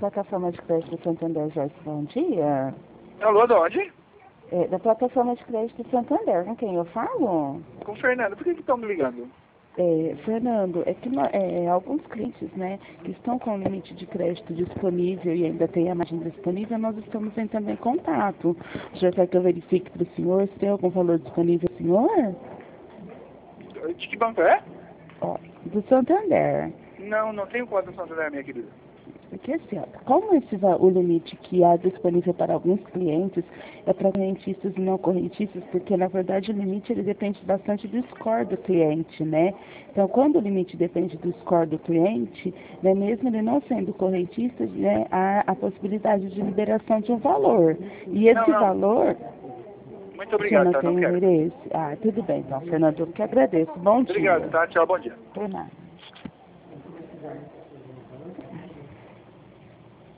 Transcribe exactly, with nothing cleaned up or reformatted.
plataforma de crédito Santander, Joyce, bom dia. Alô, de onde? É, da plataforma de crédito Santander, com quem eu falo? Com o Fernando. Por que que estão me ligando? É, Fernando, é que nó- é, alguns clientes, né, que estão com o limite de crédito disponível e ainda tem a margem disponível, nós estamos em também contato. O senhor quer que eu verifique para o senhor se tem algum valor disponível, senhor? De que banco é? Ó, do Santander. Não, não tenho conta no Santander, minha querida. Porque assim, ó, como esse va- o limite que há disponível para alguns clientes é para correntistas e não correntistas, porque na verdade o limite ele depende bastante do score do cliente, né? Então, quando o limite depende do score do cliente, né, mesmo ele não sendo correntista, né, há a possibilidade de liberação de um valor. E esse Não, não. valor, Muito você obrigado, não tá? Não tem quero. interesse? Ah, tudo bem, então, Fernando, eu que agradeço. Bom Obrigado, dia. tá? Tchau, bom dia. Por nada.